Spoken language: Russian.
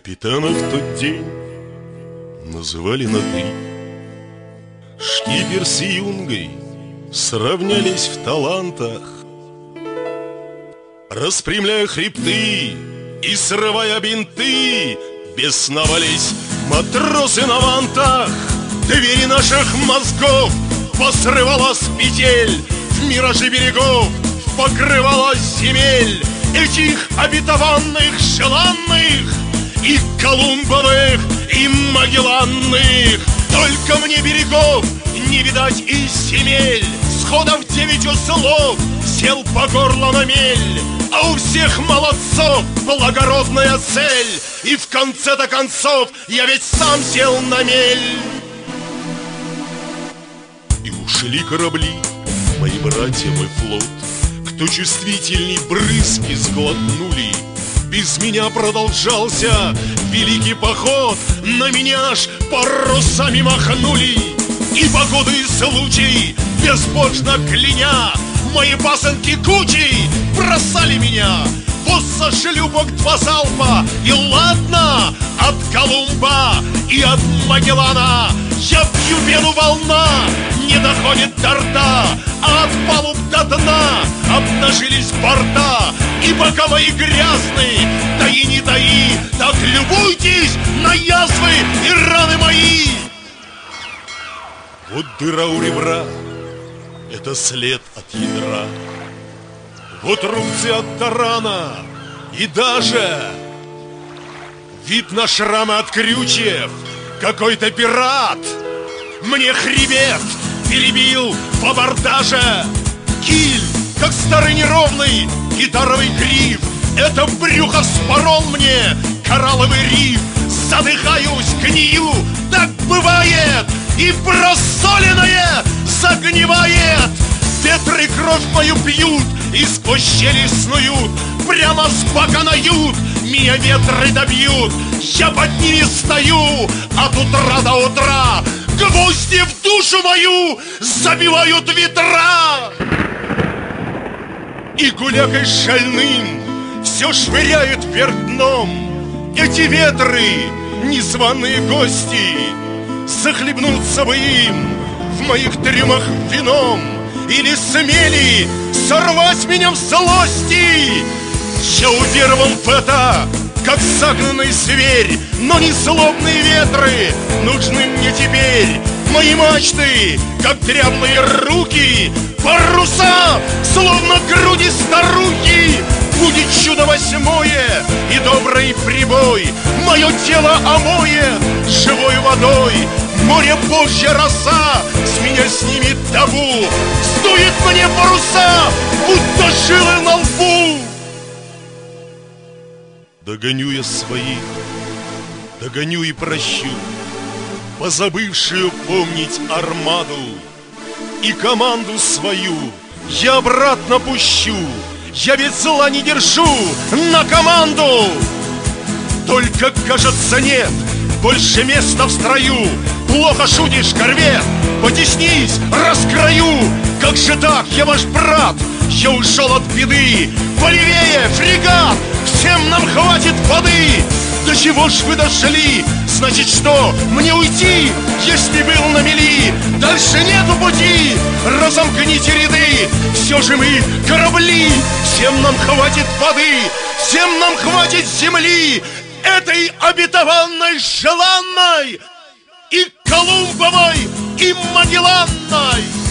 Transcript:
Капитана в тот день называли на «ты». Шкипер с юнгой сравнялись в талантах. Распрямляя хребты и срывая бинты, бесновались матросы на вантах. Двери наших мозгов посрывала с петель, в миражи берегов покрывала земель. Этих обетованных, желанных, и Колумбовых, и Магелланных. Только мне берегов не видать и земель. Сходов 9 узлов сел по горло на мель. А у всех молодцов благородная цель. И в конце-то концов я ведь сам сел на мель. И ушли корабли, мои братья, мой флот. Кто чувствительней брызги сглотнули. Без меня продолжался великий поход. На меня ж парусами махнули. И погоду и случай, безбожно кляня, мои пасынки кучей бросали меня. Вот со шлюпок 2 залпа, и ладно, от Колумба и от Магеллана. Я пью пену, волна не доходит до рта, а от палуб до дна обнажились борта. И бока мои грязные, таи не таи, так любуйтесь на язвы и раны мои. Вот дыра у ребра, это след от ядра. Вот рубцы от тарана, и даже видно шрамы от крючев. Какой-то пират мне хребет перебил в абордаже. Киль, как старый неровный гитаровый гриф, это брюхо спорол мне коралловый риф. Задыхаюсь, гнию, так бывает, и просоленное загнивает. Ветры кровь мою пьют и сквозь щели снуют, прямо с бока нают, меня ветры добьют. Я под ними стою от утра до утра, гвозди в душу мою забивают ветра. И гулякой шальным все швыряет вверх дном. Эти ветры, незваные гости, захлебнуться бы им в моих трюмах вином. Или смели сорвать меня в злости. Я уверовал в это, как загнанный зверь. Но не злобные ветры нужны мне теперь. Мои мачты, как дряблые руки, паруса, словно груди старухи. Будет чудо 8-е и добрый прибой мое тело омоет живой водой. Море Божья роса с меня снимет табу. Сдует мне паруса, будто жилы на лбу. Догоню я своих, догоню и прощу позабывшую помнить армаду. И команду свою я обратно пущу. Я ведь зла не держу на команду. Только, кажется, нет больше места в строю. Плохо шутишь, корвет, потеснись, раскрою. Как же так, я ваш брат, я ушел от беды. Полевее, фрегат, всем нам хватит воды. До чего ж вы дошли? Значит, что, мне уйти, если был на мели? Дальше нету пути, разомкните ряды. Все же мы корабли, всем нам хватит воды, всем нам хватит земли, этой обетованной, желанной, и Колумбовой, и Магелланной.